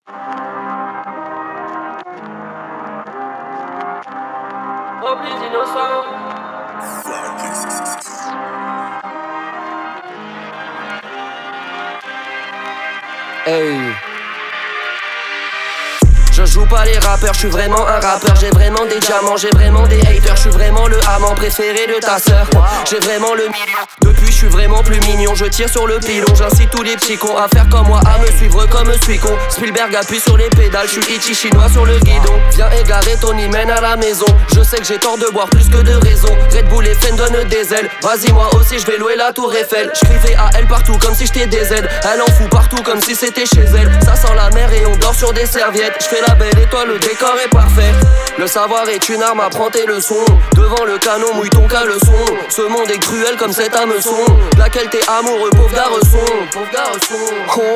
Rempli d'innocents. Hey. Je joue pas les rappeurs, je suis vraiment un rappeur. J'ai vraiment des diamants, j'ai vraiment des haters. Je suis vraiment le amant préféré de ta sœur. J'ai vraiment le million. Depuis je suis vraiment plus mignon. Je tire sur le pilon, j'incite tous les petits cons à faire comme moi, à me suivre comme je suis con. Spielberg appuie sur les pédales, je suis Ichi chinois sur le guidon. Viens égarer ton hymen à la maison. Je sais que j'ai tort de boire plus que de raison. Red Bull et Fen donnent des ailes. Vas-y moi aussi je vais louer la tour Eiffel. J'crivais à elle partout comme si j'étais des aides. Elle en fout partout comme si c'était chez elle. Ça sent la mer et on dort sur des serviettes. J'fais la belle étoile, le décor est parfait. Le savoir est une arme, apprends tes leçons. Devant le canon, mouille ton caleçon. Ce monde est cruel comme cet hameçon. Laquelle t'es amoureux, pauvre garçon. Pauvre garçon.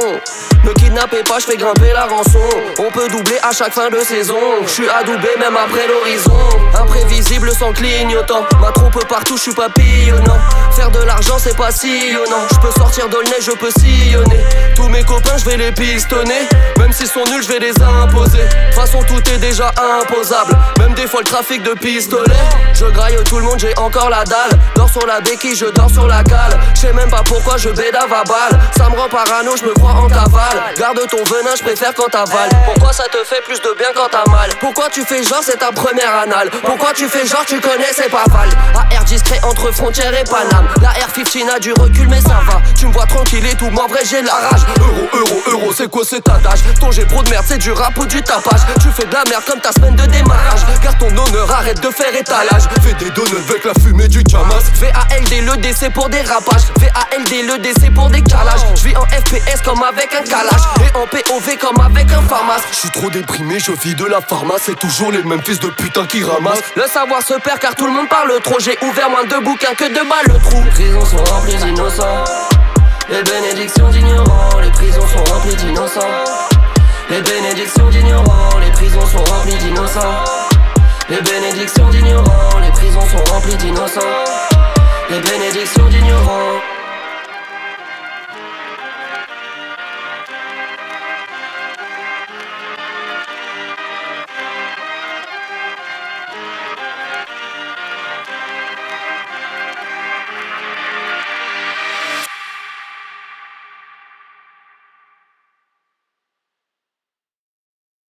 Oh. Ne kidnappez pas, j'fais grimper la rançon. On peut doubler à chaque fin de saison. J'suis adoubé même après l'horizon. Imprévisible sans clignotant. Ma trompe partout, j'suis papillonnant. Faire de l'argent c'est pas sillonnant. J'peux sortir d'Aulnay, je peux sillonner. Tous mes copains j'vais les pistonner. Même s'ils sont nuls, j'vais les imposer. De toute façon tout est déjà imposable. Même des fois le trafic de pistolet. Je graille tout le monde, j'ai encore la dalle. Dors sur la béquille, je dors sur la cale. J'sais même pas pourquoi je bédave à balle. Ça me rend parano, j'me crois en cavale. Garde ton venin, j'préfère quand t'avales. Pourquoi ça te fait plus de bien quand t'as mal? Pourquoi tu fais genre c'est ta première anale? Pourquoi tu fais genre tu connais c'est pas Val? AR discret entre frontières et Paname. La R15 a du recul mais ça va. Tu me vois tranquille et tout, mais en vrai j'ai la rage. Euro, c'est quoi cet adage? Ton j'ai pro de merde, c'est du rap ou du tapage. Tu fais de la merde comme ta semaine de démarrage. Garde ton honneur, arrête de faire étalage. Fais des donuts avec la fumée du Jamas. VALD le DC pour des rapages. VALD le DC pour des calages. J'vis en FPS comme avec un calage. Et en POV comme avec un pharmace. J'suis trop déprimé, je vis de la pharmacie. C'est toujours les mêmes fils de putain qui ramassent. Le savoir se perd car tout le monde parle trop. J'ai ouvert moins de bouquins que de balles le trou. Les prisons sont remplies d'innocents. Les bénédictions d'ignorants. Les prisons sont remplies d'innocents. Les bénédictions d'ignorants. Les prisons sont remplies d'innocents. Les bénédictions d'ignorants. Les prisons sont remplies d'innocents. Les bénédictions d'ignorants.